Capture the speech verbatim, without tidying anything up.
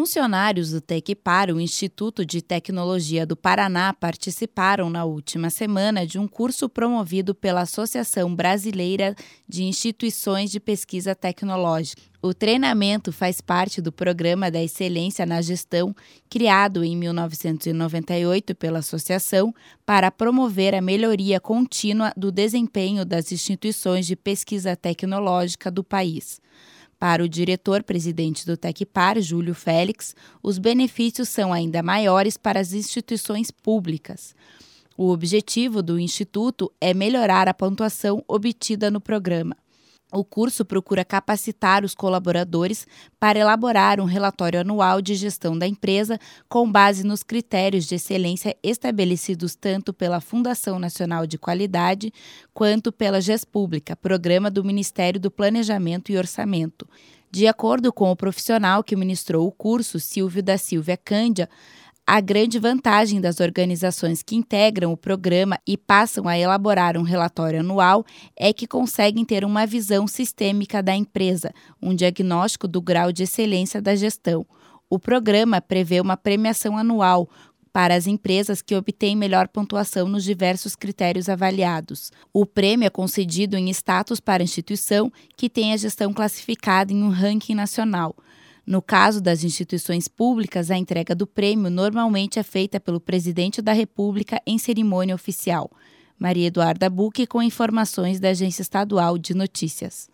Funcionários do Tecpar, o Instituto de Tecnologia do Paraná, participaram na última semana de um curso promovido pela Associação Brasileira de Instituições de Pesquisa Tecnológica. O treinamento faz parte do Programa da Excelência na Gestão, criado em mil novecentos e noventa e oito pela associação, para promover a melhoria contínua do desempenho das instituições de pesquisa tecnológica do país. Para o diretor-presidente do Tecpar, Júlio Félix, os benefícios são ainda maiores para as instituições públicas. O objetivo do Instituto é melhorar a pontuação obtida no programa. O curso procura capacitar os colaboradores para elaborar um relatório anual de gestão da empresa com base nos critérios de excelência estabelecidos tanto pela Fundação Nacional de Qualidade quanto pela Gespública, programa do Ministério do Planejamento e Orçamento. De acordo com o profissional que ministrou o curso, Silvio da Silva Cândia, a grande vantagem das organizações que integram o programa e passam a elaborar um relatório anual é que conseguem ter uma visão sistêmica da empresa, um diagnóstico do grau de excelência da gestão. O programa prevê uma premiação anual para as empresas que obtêm melhor pontuação nos diversos critérios avaliados. O prêmio é concedido em status para a instituição que tem a gestão classificada em um ranking nacional. No caso das instituições públicas, a entrega do prêmio normalmente é feita pelo presidente da República em cerimônia oficial. Maria Eduarda Bucchi com informações da Agência Estadual de Notícias.